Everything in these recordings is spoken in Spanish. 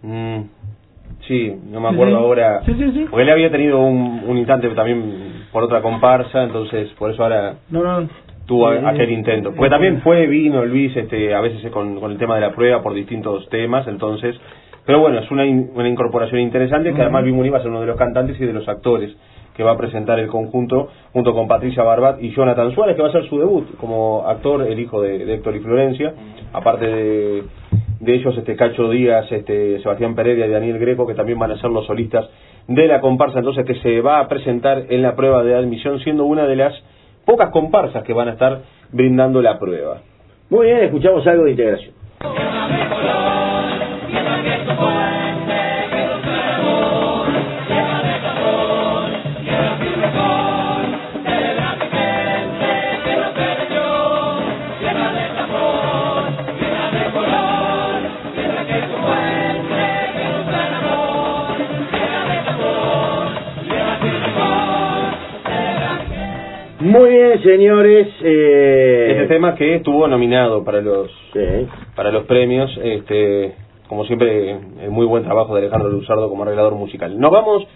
Sí, no me acuerdo ahora. Sí. Porque él había tenido un instante también por otra comparsa, entonces por eso ahora tuvo aquel intento. Porque también vino Luis a veces con el tema de la prueba por distintos temas, entonces... Pero bueno, es una incorporación interesante, que además Luis Muniz va a ser uno de los cantantes y de los actores que va a presentar el conjunto junto con Patricia Barbat y Jonathan Suárez, que va a ser su debut como actor, el hijo de Héctor y Florencia, aparte de ellos Cacho Díaz, Sebastián Pereira y Daniel Greco, que también van a ser los solistas de la comparsa, entonces que se va a presentar en la prueba de admisión, siendo una de las pocas comparsas que van a estar brindando la prueba. Muy bien, escuchamos algo de Integración. Muy bien, señores. Este tema que estuvo nominado para los premios, como siempre, muy buen trabajo de Alejandro Luzardo como arreglador musical. Nos vamos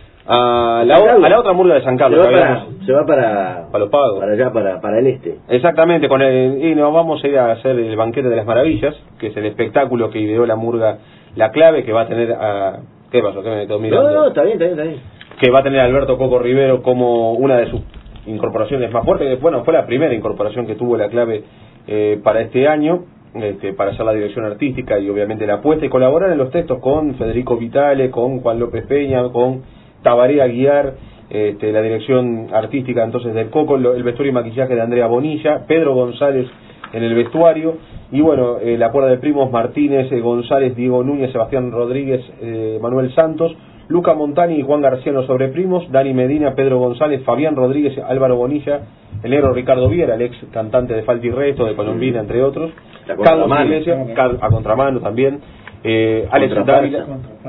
a la otra murga de San Carlos. Se va para Los Pagos. Para allá, para el este. Exactamente, y nos vamos a ir a hacer el Banquete de las Maravillas, que es el espectáculo que ideó la murga La Clave, que va a tener a... ¿Qué pasó? ¿Qué me quedo mirando? No, está bien. Que va a tener a Alberto Coco Rivero como una de sus incorporaciones más fuertes. Bueno, fue la primera incorporación que tuvo La Clave para este año, para hacer la dirección artística y obviamente la apuesta, y colaborar en los textos con Federico Vitale, con Juan López Peña, con Tabaré Aguiar, la dirección artística entonces del Coco, el vestuario y maquillaje de Andrea Bonilla, Pedro González en el vestuario, y bueno, la cuerda de primos Martínez, González, Diego Núñez, Sebastián Rodríguez, Manuel Santos, Luca Montani y Juan García en los sobreprimos, Dani Medina, Pedro González, Fabián Rodríguez, Álvaro Bonilla, el negro Ricardo Viera, el ex cantante de Falta y Resto, de Colombina, entre otros, Carlos Iglesias, a contramano también, Alex Dávila.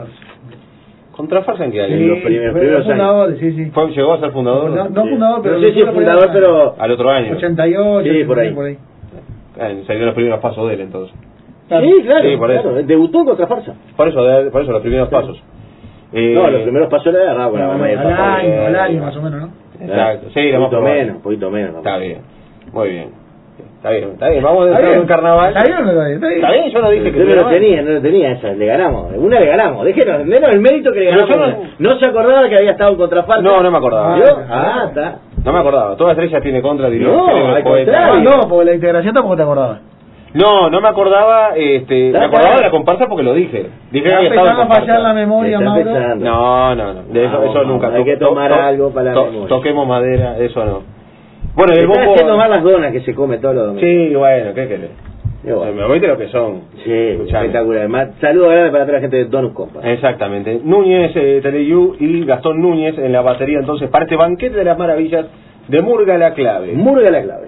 ¿Contrafarsa en qué año? Sí, los primeros años. Sí. ¿Llegó a ser fundador? No fundador, pero... No sé si es fundador, pero... Al otro año. 88, sí, por ahí. Salieron los primeros pasos de él, entonces. Sí, claro, sí, por eso. Debutó en Contrafarsa. Por eso los primeros pasos. No, los primeros pasos le agarraba con la mamá y el papá. Al año más o menos, ¿no? Exacto, sí, un poquito menos. Está bien, muy bien. Está bien, vamos a entrar en un carnaval. ¿Está bien o no está bien? Está bien, yo no dije que no lo tenía esa, le ganamos. Una le ganamos, déjenos el mérito que le ganamos. No se acordaba que había estado en Contrafarsa. No me acordaba. Está. No me acordaba, toda estrella tiene contra, diría. No, al contrario. No, porque la integración tampoco te acordabas. No me acordaba, me acordaba de la comparsa porque lo dije. Dije que había estado en comparsa. Fallar la memoria, Mauro. No. Eso nunca. Hay que tomar algo para la memoria. Toquemos madera, eso no. Bueno, el bombo... haciendo más las donas que se come todos los domingos. Sí, bueno, ¿qué querés? Me voy de lo que son. Sí, espectacular. Saludos grandes para toda la gente de Donus Compa. Exactamente. Núñez, Teleyú y Gastón Núñez en la batería, entonces, para este Banquete de las Maravillas de Murga La Clave. Murga La Clave.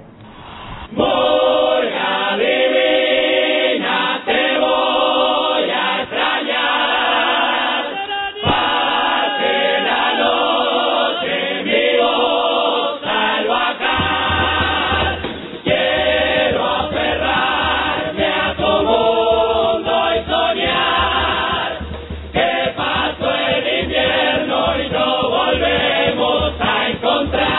Murga divina, te voy a extrañar. Pase la noche en mi voz al bajar. Quiero aferrarme a tu mundo y soñar que pasó el invierno y no volvemos a encontrar.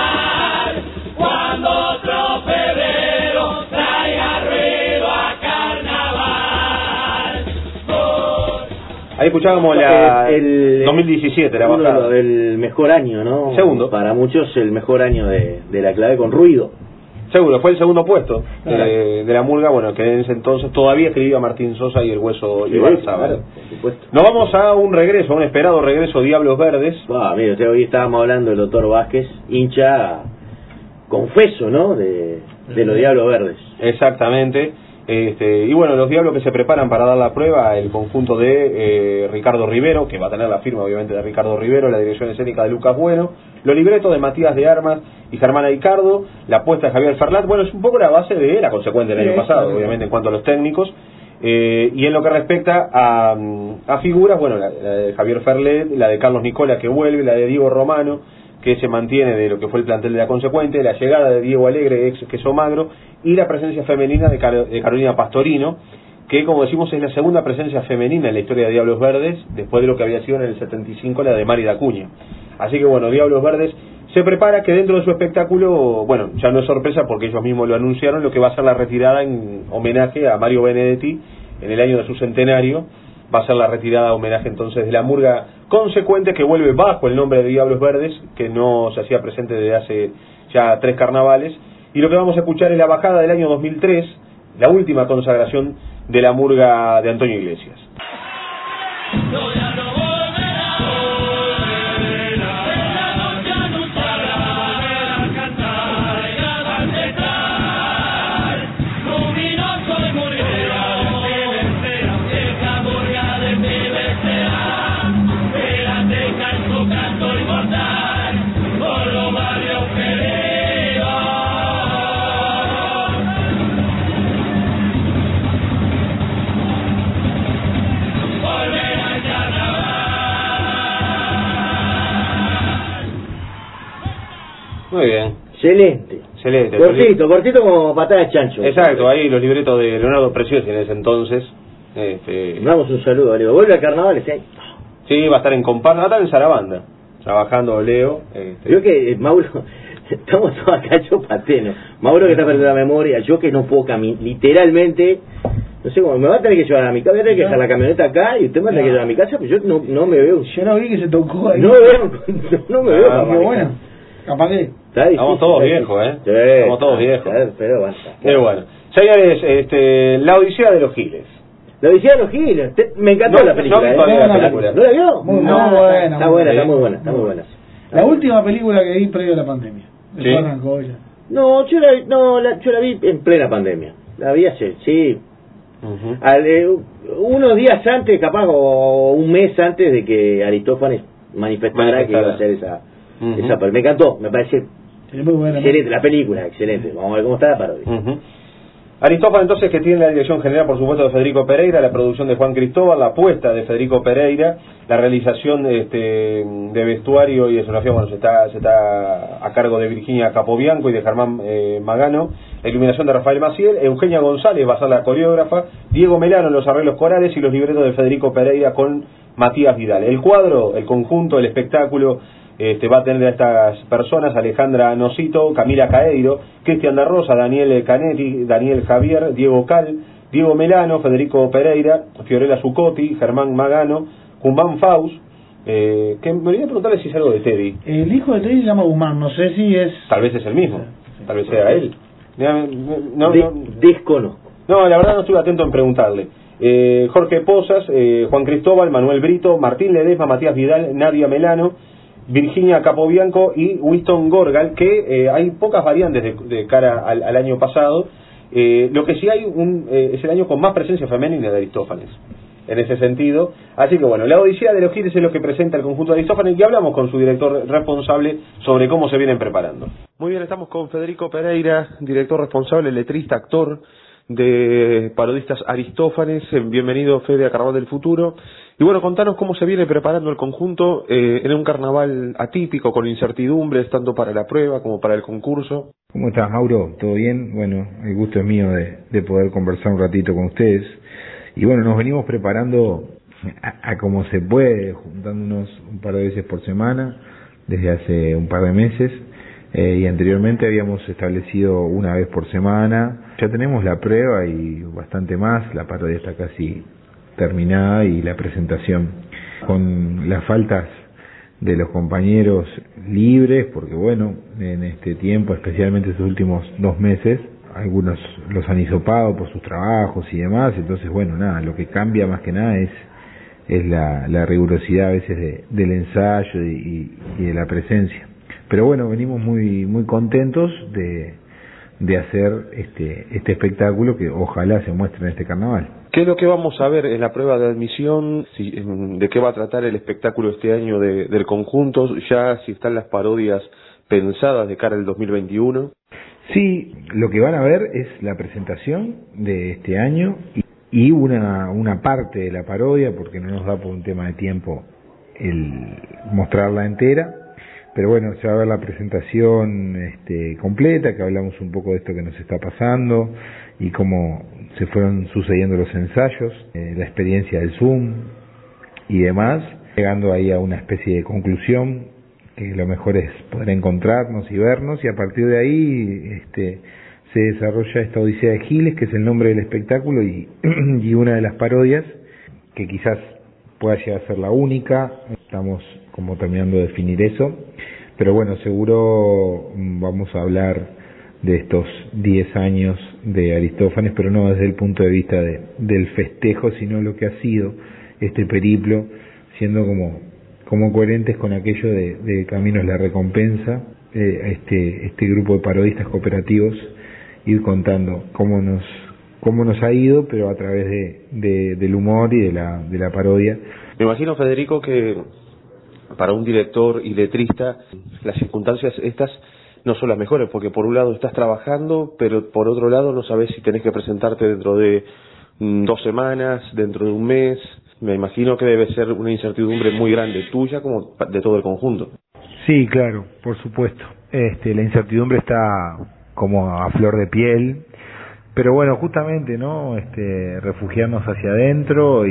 Ahí escuchábamos el 2017, la bajada. El mejor año, ¿no? Segundo. Para muchos el mejor año de La Clave con Ruido. Seguro, fue el segundo puesto de la murga, bueno, que en ese entonces todavía escribía Martín Sosa y el Hueso Ibarza. Claro, por supuesto. Nos vamos a un regreso, a un esperado regreso, Diablos Verdes. Mire, hoy estábamos hablando del doctor Vázquez, hincha confeso, ¿no? De los Diablos Verdes. Exactamente. Y bueno, los Diablos que se preparan para dar la prueba, el conjunto de Ricardo Rivero, que va a tener la firma obviamente de Ricardo Rivero, la dirección escénica de Lucas Bueno, los libretos de Matías de Armas y Germán Aicardo, la apuesta de Javier Ferlat. Bueno, es un poco la base de la consecuente del año pasado, obviamente en cuanto a los técnicos. Y en lo que respecta a figuras, bueno, la de Javier Ferlet, la de Carlos Nicola que vuelve, la de Diego Romano, que se mantiene de lo que fue el plantel de la Consecuente, la llegada de Diego Alegre, ex Queso Magro, y la presencia femenina de Carolina Pastorino, que, como decimos, es la segunda presencia femenina en la historia de Diablos Verdes, después de lo que había sido en el 75 la de Mari Acuña. Así que bueno, Diablos Verdes se prepara que dentro de su espectáculo, bueno, ya no es sorpresa porque ellos mismos lo anunciaron, lo que va a ser la retirada en homenaje a Mario Benedetti en el año de su centenario. Va a ser la retirada homenaje entonces de la murga consecuente, que vuelve bajo el nombre de Diablos Verdes, que no se hacía presente desde hace ya 3 carnavales. Y lo que vamos a escuchar es la bajada del año 2003, la última consagración de la murga de Antonio Iglesias. Muy bien. Excelente. Excelente. Cortito como patada de chancho. Exacto, ahí los libretos de Leonardo Preciosi en ese entonces. Damos un saludo, Leo. ¿Vuelve a carnavales? Sí, va a estar en Comparsa, va a estar en Sarabanda, trabajando Leo. Creo que, Mauro, estamos todos acá chopateno. Mauro que está perdiendo la memoria, yo que no puedo caminar, literalmente, no sé cómo, me va a tener que llevar a mi casa, voy a tener que dejar la camioneta acá y usted me va a tener que llevar a mi casa, pues yo no me veo. Yo no vi que se tocó ahí. No me veo. Muy bueno. Capaz que... Estamos todos viejos, Sí, estamos todos viejos. Pero basta. Pero bueno. Señores, La Odisea de los Giles. La Odisea de los Giles. Me encantó la película. ¿No la vio? Muy buena. Está muy buena. La última película que vi previo a la pandemia. ¿Sí? Arrancó ya. No, yo la vi en plena pandemia. La vi hace, sí. Unos días antes, capaz, o un mes antes de que Aristófanes manifestara que iba a hacer esa pero me encantó, me parece muy buena, excelente, la película, excelente. Vamos a ver cómo está la parodia. Aristófanes, entonces, que tiene la dirección general, por supuesto, de Federico Pereira, la producción de Juan Cristóbal, la apuesta de Federico Pereira, la realización de vestuario y escenografía, bueno, se está a cargo de Virginia Capobianco y de Germán Magano, la iluminación de Rafael Maciel, Eugenia González va a ser la coreógrafa, Diego Melano en los arreglos corales y los libretos de Federico Pereira con Matías Vidal. El cuadro, el conjunto, el espectáculo va a tener a estas personas: Alejandra Nosito, Camila Caeiro, Cristian da Rosa, Daniel Canetti, Daniel Javier, Diego Cal, Diego Melano, Federico Pereira, Fiorella Zucotti, Germán Magano, Guzmán Faust, que me olvidé preguntarle si es algo de Teddy. El hijo de Teddy se llama Guzmán, no sé si es... Tal vez es el mismo, tal vez sea él. Desconozco. No, la verdad no estuve atento en preguntarle. Jorge Pozas, Juan Cristóbal, Manuel Brito, Martín Ledesma, Matías Vidal, Nadia Melano, Virginia Capobianco y Winston Gorgal, que hay pocas variantes de cara al año pasado. Lo que sí hay es el año con más presencia femenina de Aristófanes, en ese sentido. Así que bueno, La Odisea de los Giles es lo que presenta el conjunto de Aristófanes, y hablamos con su director responsable sobre cómo se vienen preparando. Muy bien, estamos con Federico Pereira, director responsable, letrista, actor de Parodistas Aristófanes. Bienvenido, Fede, a Carnaval del Futuro. Y bueno, contanos cómo se viene preparando el conjunto en un carnaval atípico, con incertidumbres, tanto para la prueba como para el concurso. ¿Cómo estás, Mauro? ¿Todo bien? Bueno, el gusto es mío de poder conversar un ratito con ustedes. Y bueno, nos venimos preparando a como se puede, juntándonos un par de veces por semana, desde hace un par de meses. Y anteriormente habíamos establecido una vez por semana. Ya tenemos la prueba y bastante más, la parodia está casi terminada y la presentación, con las faltas de los compañeros libres, porque bueno, en este tiempo, especialmente estos últimos 2 meses, algunos los han hisopado por sus trabajos y demás. Entonces bueno, nada, lo que cambia más que nada es la rigurosidad a veces del ensayo y de la presencia. Pero bueno, venimos muy contentos de hacer este espectáculo que ojalá se muestre en este carnaval. ¿Qué es lo que vamos a ver en la prueba de admisión? ¿De qué va a tratar el espectáculo este año del conjunto? Ya si están las parodias pensadas de cara al 2021. Sí, lo que van a ver es la presentación de este año y una parte de la parodia, porque no nos da por un tema de tiempo el mostrarla entera. pero bueno, se va a ver la presentación completa, que hablamos un poco de esto que nos está pasando y cómo se fueron sucediendo los ensayos, la experiencia del Zoom y demás, llegando ahí a una especie de conclusión, que lo mejor es poder encontrarnos y vernos, y a partir de ahí se desarrolla esta Odisea de Giles, que es el nombre del espectáculo y una de las parodias, que quizás pueda llegar a ser la única. Estamos como terminando de definir eso, pero bueno, seguro vamos a hablar de estos 10 años de Aristófanes, pero no desde el punto de vista del festejo, sino lo que ha sido este periplo, siendo como coherentes con aquello de Camino es la recompensa, este grupo de parodistas cooperativos, ir contando cómo nos ha ido, pero a través del humor y de la parodia. Me imagino, Federico, que para un director y letrista las circunstancias estas no son las mejores, porque por un lado estás trabajando, pero por otro lado no sabes si tenés que presentarte dentro de 2 semanas, dentro de un mes. Me imagino que debe ser una incertidumbre muy grande, tuya como de todo el conjunto. Sí, claro, por supuesto. La incertidumbre está como a flor de piel, pero bueno, justamente, ¿no? Refugiarnos hacia adentro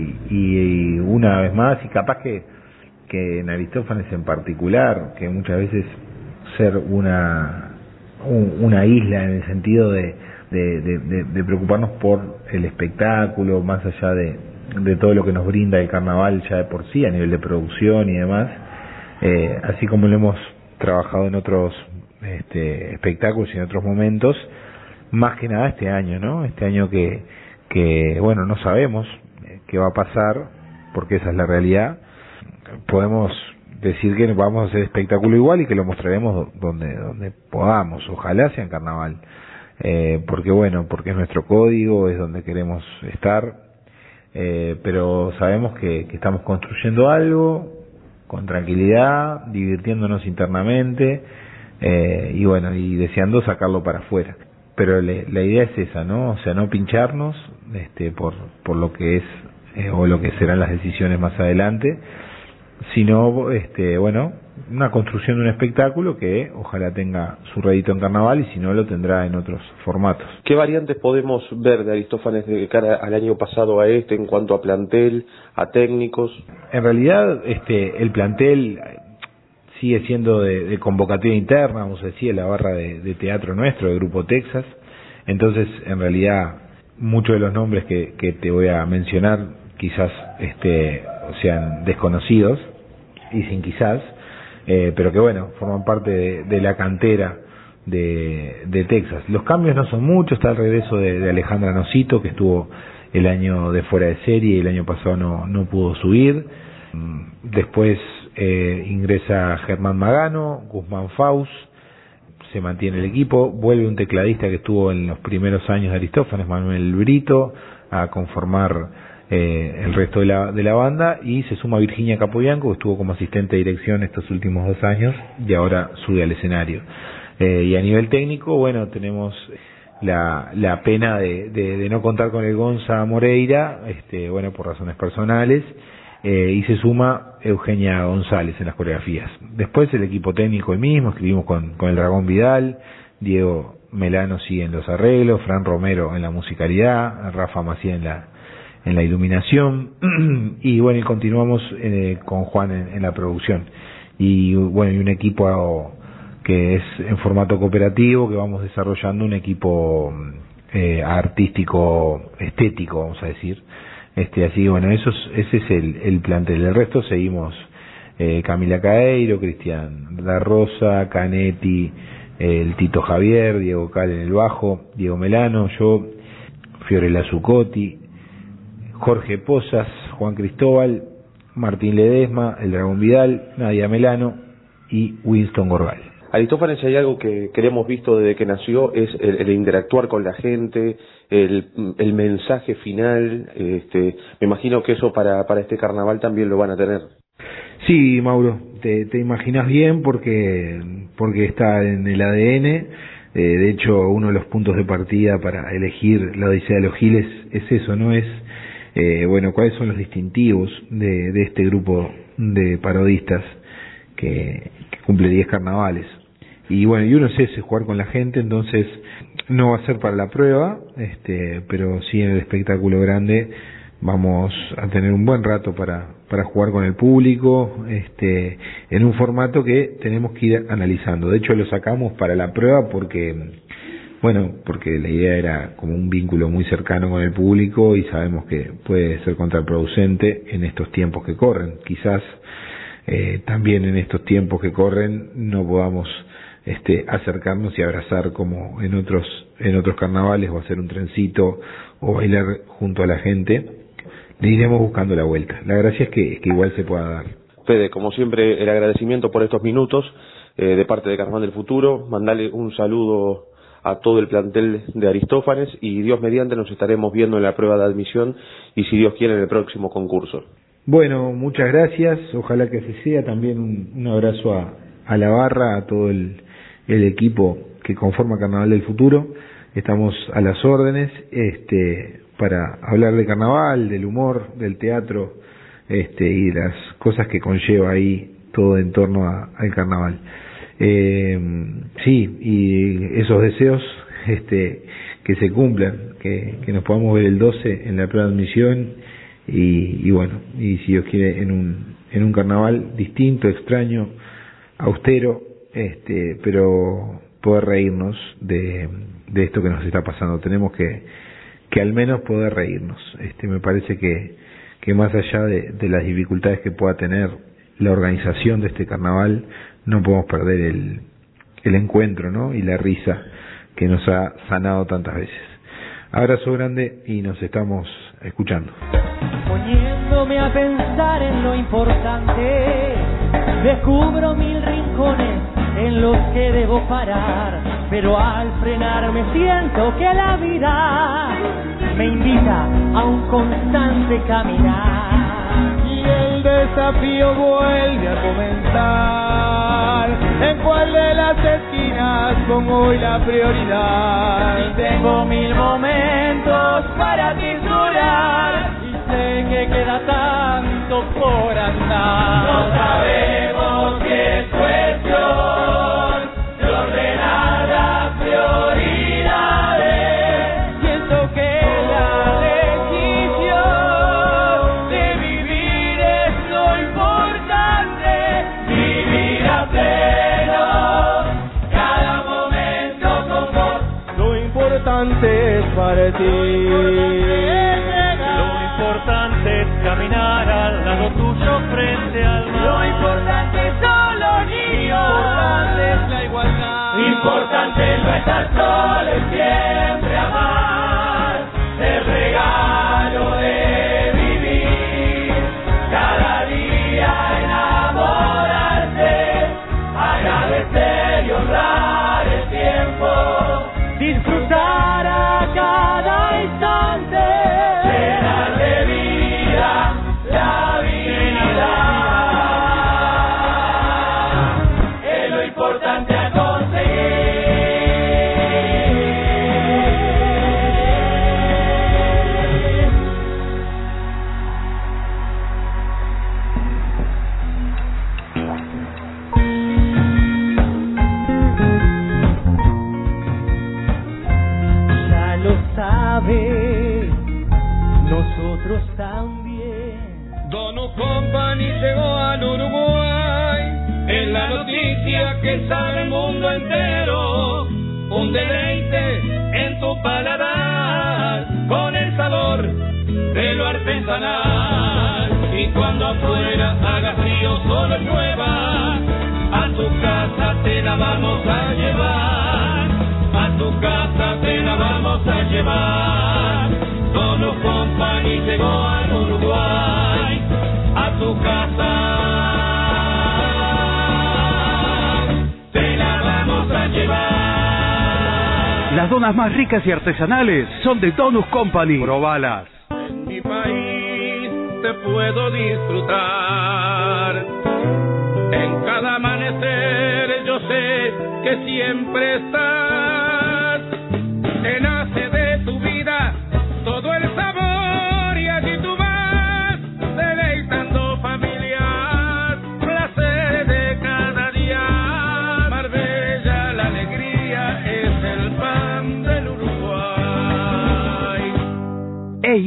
y una vez más, y capaz que en Aristófanes en particular, que muchas veces ser una isla en el sentido de preocuparnos por el espectáculo, más allá de todo lo que nos brinda el carnaval ya de por sí, a nivel de producción y demás, así como lo hemos trabajado en otros espectáculos y en otros momentos, más que nada este año, ¿no? Este año que bueno, no sabemos qué va a pasar, porque esa es la realidad. Podemos decir que vamos a hacer espectáculo igual y que lo mostraremos donde podamos, ojalá sea en carnaval, porque es nuestro código, es donde queremos estar, pero sabemos que estamos construyendo algo con tranquilidad, divirtiéndonos internamente, y bueno, y deseando sacarlo para afuera. Pero la idea es esa, ¿no? O sea, no pincharnos por lo que es o lo que serán las decisiones más adelante, sino bueno, una construcción de un espectáculo que ojalá tenga su rédito en carnaval, y si no lo tendrá en otros formatos. ¿Qué variantes podemos ver de Aristófanes de cara al año pasado a en cuanto a plantel, a técnicos? En realidad el plantel sigue siendo de convocatoria interna, vamos a decir, la barra de teatro nuestro, del Grupo Texas. Entonces, en realidad, muchos de los nombres que te voy a mencionar quizás sean desconocidos, y sin quizás, pero que bueno, forman parte de la cantera de Texas. Los cambios no son muchos, está el regreso de Alejandra Nocito, que estuvo el año de fuera de serie y el año pasado no pudo subir. Después ingresa Germán Magano, Guzmán Faust, se mantiene el equipo, vuelve un tecladista que estuvo en los primeros años de Aristófanes, Manuel Brito, a conformar el resto de la banda, y se suma Virginia Capobianco, que estuvo como asistente de dirección estos últimos 2 años y ahora sube al escenario. Y a nivel técnico, bueno, tenemos la pena de no contar con el Gonza Moreira, bueno, por razones personales, y se suma Eugenia González en las coreografías. Después el equipo técnico el mismo, escribimos con el Dragón Vidal, Diego Melano sigue en los arreglos, Fran Romero en la musicalidad, Rafa Macía en la iluminación, y bueno, y continuamos con Juan en la producción. Y bueno, y un equipo que es en formato cooperativo, que vamos desarrollando un equipo artístico, estético, vamos a decir. Así, bueno, ese es el plantel. El resto seguimos Camila Caeiro, Cristian Da Rosa, Canetti, el Tito Javier, Diego Cal en el bajo, Diego Melano, yo, Fiorella Zucotti, Jorge Pozas, Juan Cristóbal, Martín Ledesma, el Dragón Vidal, Nadia Melano y Winston Gorgal. Aristófanes, hay algo que hemos visto desde que nació, es el interactuar con la gente, el mensaje final. Me imagino que eso para este carnaval también lo van a tener. Sí, Mauro, te imaginas bien porque está en el ADN. De hecho, uno de los puntos de partida para elegir la Odisea de los Giles es eso, ¿no? Es bueno, cuáles son los distintivos de este grupo de parodistas que cumple 10 carnavales. Y bueno, y uno es ese, jugar con la gente, entonces no va a ser para la prueba, pero sí en el espectáculo grande vamos a tener un buen rato para jugar con el público, en un formato que tenemos que ir analizando. De hecho lo sacamos para la prueba porque la idea era como un vínculo muy cercano con el público y sabemos que puede ser contraproducente en estos tiempos que corren. Quizás también en estos tiempos que corren no podamos acercarnos y abrazar como en otros carnavales, o hacer un trencito o bailar junto a la gente. Le iremos buscando la vuelta. La gracia es que igual se pueda dar. Fede, como siempre, el agradecimiento por estos minutos de parte de Carnaval del Futuro. Mandale un saludo a todo el plantel de Aristófanes y Dios mediante nos estaremos viendo en la prueba de admisión y si Dios quiere en el próximo concurso. Bueno, muchas gracias. Ojalá que así sea. También un abrazo a la barra, a todo el equipo que conforma Carnaval del Futuro. Estamos a las órdenes para hablar de carnaval, del humor, del teatro y de las cosas que conlleva ahí todo en torno al carnaval. Sí, y esos deseos que se cumplan, que nos podamos ver el 12 en la prueba de admisión y bueno, y si Dios quiere en un carnaval distinto, extraño, austero, pero poder reírnos de esto que nos está pasando. Tenemos que al menos poder reírnos. Me parece que más allá de las dificultades que pueda tener la organización de este carnaval, no podemos perder el encuentro, ¿no? Y la risa que nos ha sanado tantas veces. Abrazo grande y nos estamos escuchando. Poniéndome a pensar en lo importante, descubro 1000 rincones en los que debo parar, pero al frenar me siento que la vida me invita a un constante caminar. Y el desafío vuelve a comenzar. ¿En cuál de las esquinas pongo hoy la prioridad? Y tengo 1000 momentos para titular y sé que queda tanto por andar. No sabemos qué es cuestión de ordenar las prioridades. Siento que la decisión de vivir es lo importante. Vivir a pleno cada momento con vos. Lo importante es para ti. Lo importante es caminar al lado tuyo frente al mar. Lo importante son los niños. Importante es la igualdad. Importante no estar solo y siempre amar. El regalo de vivir cada día, enamorarse, agradecer y honrar el tiempo. Disfrutar a cada instante. Llenar de vida la vida. Es lo importante a Ya lo sabe, nosotros también. Dono Company llegó al Uruguay. Es la noticia que sabe el mundo entero. Un deleite en tu paladar con el sabor de lo artesanal. Y cuando afuera haga frío, solo llueva, a tu casa te la vamos a llevar. A tu casa te la vamos a llevar. Dono Company llegó al Uruguay. A tu casa te la vamos a llevar. Las donas más ricas y artesanales son de Donus Company. Probalas. En mi país te puedo disfrutar. En cada amanecer yo sé que siempre estás. Te nace de tu vida todo el sabor y allí tú vas deleitando familias, placeres de cada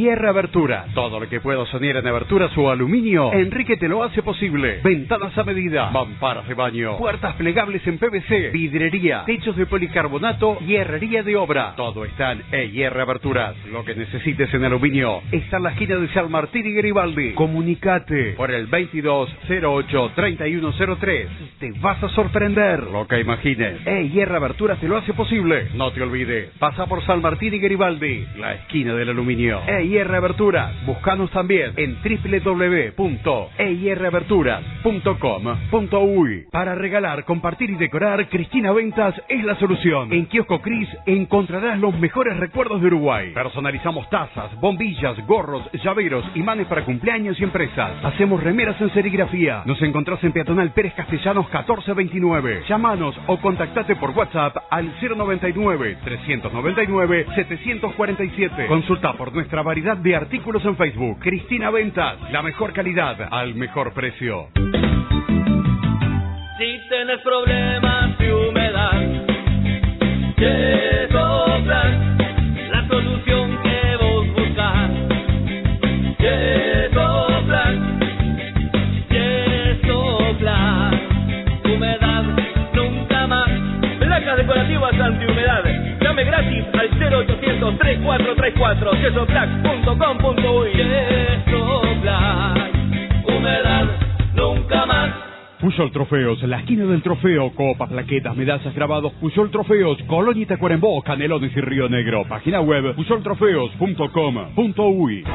EIR Aberturas. Todo lo que puedas soñar en aberturas o aluminio, Enrique te lo hace posible. Ventanas a medida, mamparas de baño, puertas plegables en PVC, vidrería, techos de policarbonato y herrería de obra. Todo está en EIR Aberturas. Lo que necesites en aluminio está en la esquina de San Martín y Garibaldi. Comunicate por el 2208-3103. Te vas a sorprender lo que imagines. EIR Aberturas te lo hace posible. No te olvides, pasa por San Martín y Garibaldi, la esquina del aluminio. EIR Aberturas. Búscanos también en www.eiraberturas.com.uy. Para regalar, compartir y decorar, Cristina Ventas es la solución. En Kiosco Cris encontrarás los mejores recuerdos de Uruguay. Personalizamos tazas, bombillas, gorros, llaveros, imanes para cumpleaños y empresas. Hacemos remeras en serigrafía. Nos encontrás en Peatonal Pérez Castellanos 1429. Llámanos o contactate por WhatsApp al 099-399-747. Consulta por nuestra variedad de artículos en Facebook. Cristina Ventas, la mejor calidad al mejor precio. Si tenés problemas de humedad, Yesoplan, la solución que vos buscás. Yesoplan, Yesoplan, humedad nunca más. Placas decorativas antihumedad. Llame gratis al 0800-3434, yesoplan.com.uy. Yesoplan, humedad nunca más. Puyol Trofeos, la esquina del trofeo, copas, plaquetas, medallas, grabados, Puyol Trofeos, Colonia y Tacuarembó, Canelones y Río Negro. Página web puyoltrofeos.com.uy.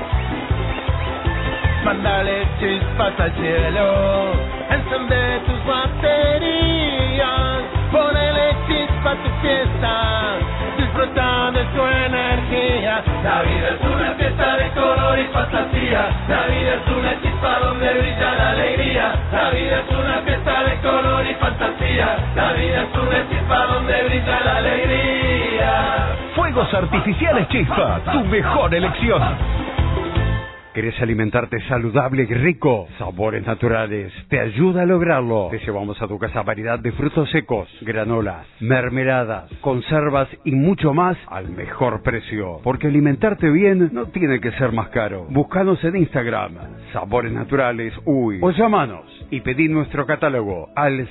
Mándale chispas al cielo, encende tus baterías, ponele chispa a tu fiesta, disfruta de tu energía. La vida es una fiesta de color y fantasía, la vida es una chispa donde brilla la alegría. La vida es una fiesta de color y fantasía, la vida es una chispa donde brilla la alegría. Fuegos artificiales Chispa, tu mejor elección. ¿Querés alimentarte saludable y rico? Sabores Naturales te ayuda a lograrlo. Te llevamos a tu casa variedad de frutos secos, granolas, mermeladas, conservas y mucho más al mejor precio. Porque alimentarte bien no tiene que ser más caro. Búscanos en Instagram, Sabores Naturales Uy, o llámanos y pedí nuestro catálogo al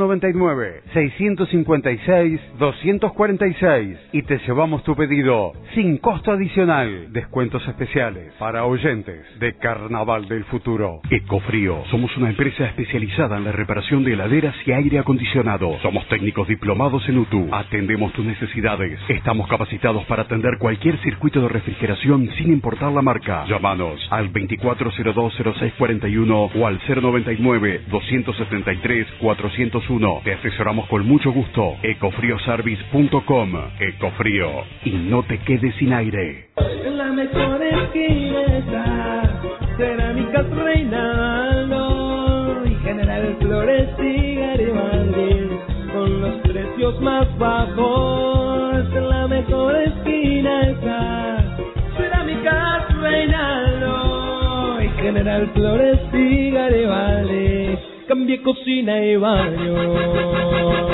099-656-246 y te llevamos tu pedido sin costo adicional. Descuentos especiales para oyentes de Carnaval del Futuro. Ecofrío. Somos una empresa especializada en la reparación de heladeras y aire acondicionado. Somos técnicos diplomados en UTU. Atendemos tus necesidades. Estamos capacitados para atender cualquier circuito de refrigeración sin importar la marca. Llámanos al 24020641 o al 099-273-401. Te asesoramos con mucho gusto. Ecofrioservice.com. Ecofrío. Y no te quedes sin aire. En la mejor esquina está Cerámicas Reinaldo y General Flores y Garibaldi con los precios más bajos. En la mejor esquina está Cerámicas Reinaldo y General Flores y Garibaldi. Cambie cocina y baño.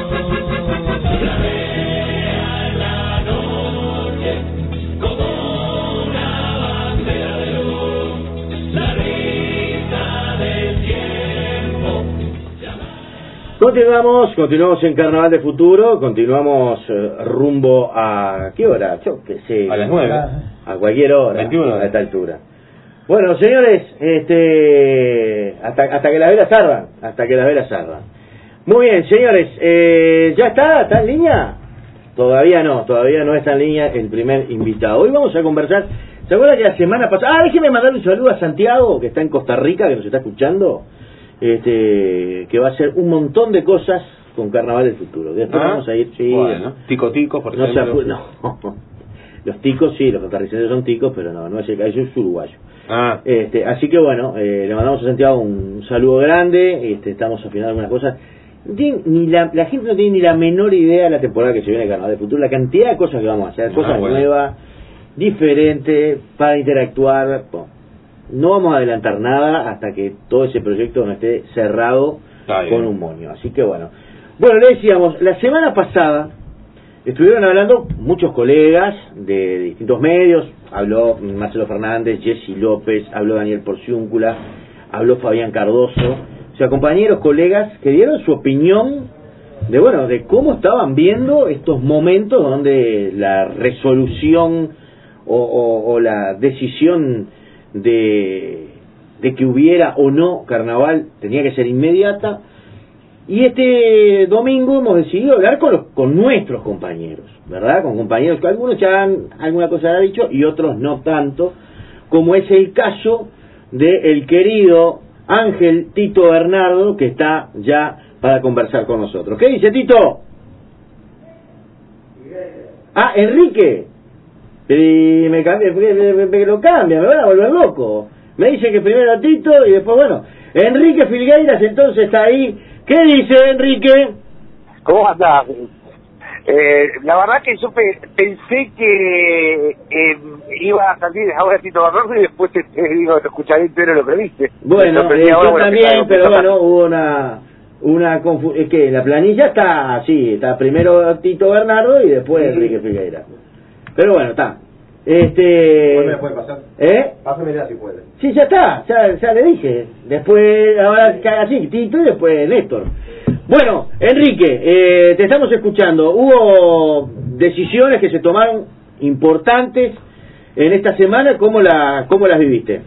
Continuamos en Carnaval de Futuro, continuamos rumbo a... ¿qué hora? Yo qué sé. A las 9. A cualquier hora. 21 a esta altura. Bueno, señores, hasta que las velas ardan, Muy bien, señores, ¿ya está en línea? Todavía no está en línea el primer invitado. Hoy vamos a conversar. ¿Se acuerdan que la semana pasada... déjeme mandar un saludo a Santiago, que está en Costa Rica, que nos está escuchando. Que va a hacer un montón de cosas con Carnaval del Futuro. Después vamos a ir, sí, bueno, Tico, por ejemplo. No. Los ticos, sí, los costarricenses son ticos, pero no es el caso, es uruguayo. Así que bueno, le mandamos a Santiago un saludo grande, estamos afinando algunas cosas. La gente no tiene ni la menor idea de la temporada que se viene de Carnaval del Futuro, la cantidad de cosas que vamos a hacer, cosas nuevas, diferentes, para interactuar. No vamos a adelantar nada hasta que todo ese proyecto no esté cerrado con un moño. Así que bueno, le decíamos, la semana pasada estuvieron hablando muchos colegas de distintos medios, habló Marcelo Fernández, Jessy López, habló Daniel Porciúncula, habló Fabián Cardoso, o sea, compañeros, colegas que dieron su opinión de cómo estaban viendo estos momentos donde la resolución o la decisión de que hubiera o no carnaval tenía que ser inmediata. Y este domingo hemos decidido hablar con nuestros compañeros, ¿verdad? Con compañeros que algunos ya alguna cosa han dicho y otros no tanto, como es el caso del querido Ángel Tito Bernardo, que está ya para conversar con nosotros. ¿Qué dice, Tito? Ah, Enrique. Y me lo cambia, me van a volver loco. Me dice que primero Tito y después, bueno, Enrique Filgueiras entonces está ahí. ¿Qué dice, Enrique? ¿Cómo andás? La verdad que yo pensé que iba a salir ahora Tito Bernardo y después te digo, escucharé entero lo que viste. Bueno, yo también, pero bueno, hubo una confusión. Es que la planilla está así, está primero Tito Bernardo y después Enrique Filgueiras. Pero bueno, está. ¿Cuándo me puede pasar? Pásamela si puede. Sí, ya está, ya le dije. Después, ahora así, Tito y después Néstor. Bueno, Enrique, te estamos escuchando. Hubo decisiones que se tomaron importantes en esta semana. ¿Cómo las viviste?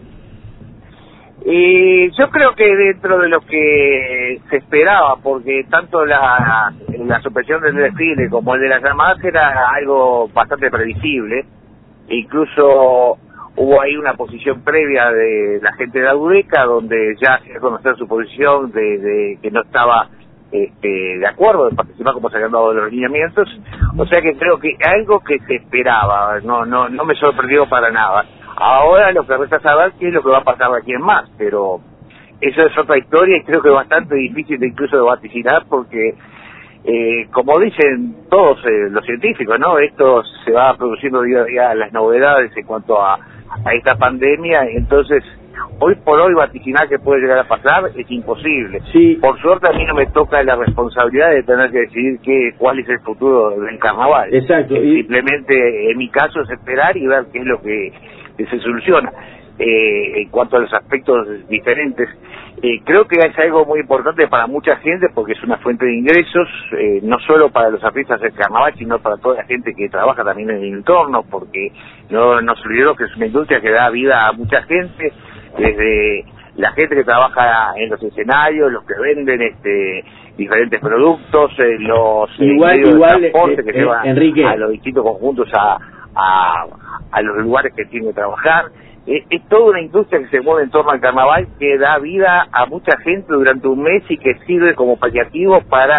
Yo creo que dentro de lo que se esperaba, porque tanto la suspensión del desfile como el de las llamadas era algo bastante previsible. Incluso hubo ahí una posición previa de la gente de Audeca, donde ya se conocer su posición de que no estaba de acuerdo de participar como secretario de los lineamientos. O sea que creo que algo que se esperaba, no me sorprendió para nada. Ahora lo que resta saber qué es lo que va a pasar de aquí en más, pero eso es otra historia y creo que es bastante difícil de incluso de vaticinar porque como dicen todos los científicos, ¿no? Esto se va produciendo día a día las novedades en cuanto a esta pandemia, entonces hoy por hoy vaticinar que puede llegar a pasar es imposible. Sí. Por suerte a mí no me toca la responsabilidad de tener que decidir cuál es el futuro del carnaval. Exacto. Simplemente en mi caso es esperar y ver qué es lo que se soluciona. En cuanto a los aspectos diferentes, creo que es algo muy importante para mucha gente porque es una fuente de ingresos, no solo para los artistas del carnaval, sino para toda la gente que trabaja también en el entorno, porque no nos olvidemos que es una industria que da vida a mucha gente, desde la gente que trabaja en los escenarios, los que venden diferentes productos, los medios de transporte que llevan Enrique, a los distintos conjuntos a los lugares que tienen que trabajar. Es toda una industria que se mueve en torno al carnaval, que da vida a mucha gente durante un mes y que sirve como paliativo para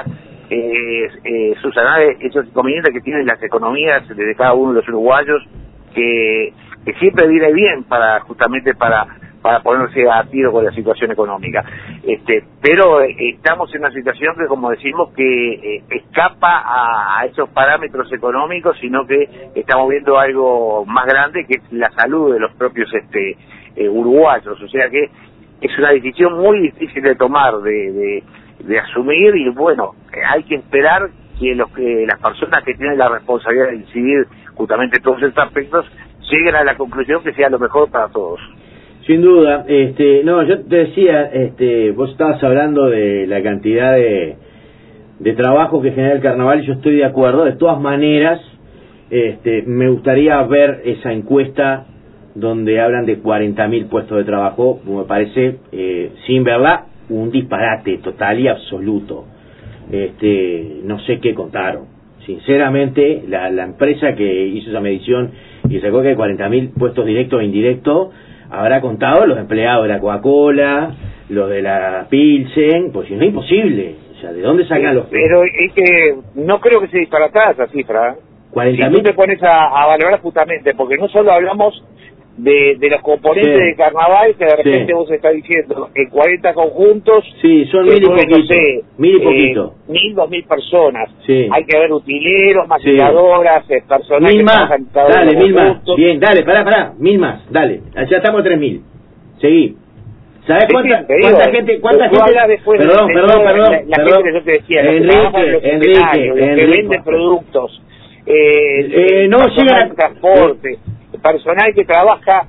subsanar esos inconvenientes que tienen las economías de cada uno de los uruguayos, que siempre viene bien justamente para ponerse a tiro con la situación económica. Pero estamos en una situación que, como decimos, que escapa a esos parámetros económicos, sino que estamos viendo algo más grande, que es la salud de los propios uruguayos. O sea que es una decisión muy difícil de tomar, de asumir, y bueno, hay que esperar que las personas que tienen la responsabilidad de decidir justamente todos estos aspectos lleguen a la conclusión que sea lo mejor para todos. Sin duda. No, yo te decía, vos estabas hablando de la cantidad de trabajo que genera el carnaval, y yo estoy de acuerdo. De todas maneras, me gustaría ver esa encuesta donde hablan de 40.000 puestos de trabajo. Me parece, sin verla, un disparate total y absoluto. No sé qué contaron. Sinceramente, la empresa que hizo esa medición y sacó que hay 40.000 puestos directos e indirectos, habrá contado los empleados de la Coca-Cola, los de la Pilsen, pues si no es imposible. O sea, ¿de dónde sacan los...? Pero es que no creo que se disparatara esa cifra. 40.000. Si tú te pones a valorar justamente, porque no solo hablamos de los componentes Sí. del carnaval, que de repente Sí. vos estás diciendo en 40 conjuntos, Sí, son 1.000 y poquito. no sé, 1.000 y poquito. 1.000, 2.000 personas. Sí. Hay que ver utileros, maquiladoras, personas 1.000 que más. trabajan en cada uno Dale, de los 1.000 más. puntos. Bien, dale, pará. 1.000 más, dale. Ya estamos a 3.000. Seguí. ¿Sabés Sí, cuánta te digo, gente? tú hablas después Perdón. la gente que yo te decía, los que trabajan en los escenarios, los que venden productos, no llegan a... transporte, personal que trabaja...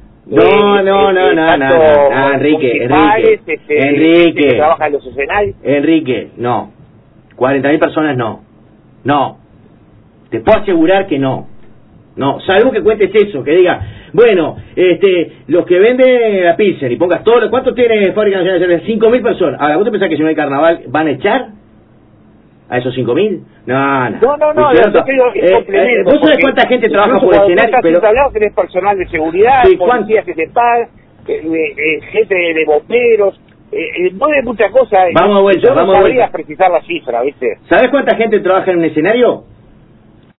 Enrique, que trabaja en los escenarios. Enrique, no. 40.000 personas no. Te puedo asegurar que no. No, salvo que cuentes eso, que diga, bueno, los que venden la pizza y pongas todo, ¿cuánto tiene Fábrica Nacional de Cerveza? 5.000 personas. Ahora, ¿vos te pensás que si no hay carnaval van a echar a esos 5.000? No. ¿Vos sabés cuánta gente trabaja por escenario? Pero tenés personal de seguridad, policías que te pagan, gente de bomberos, no de muchas cosas. Vamos a vuelta, no sabrías precisar la cifra, ¿viste? ¿Sabés cuánta gente trabaja en un escenario?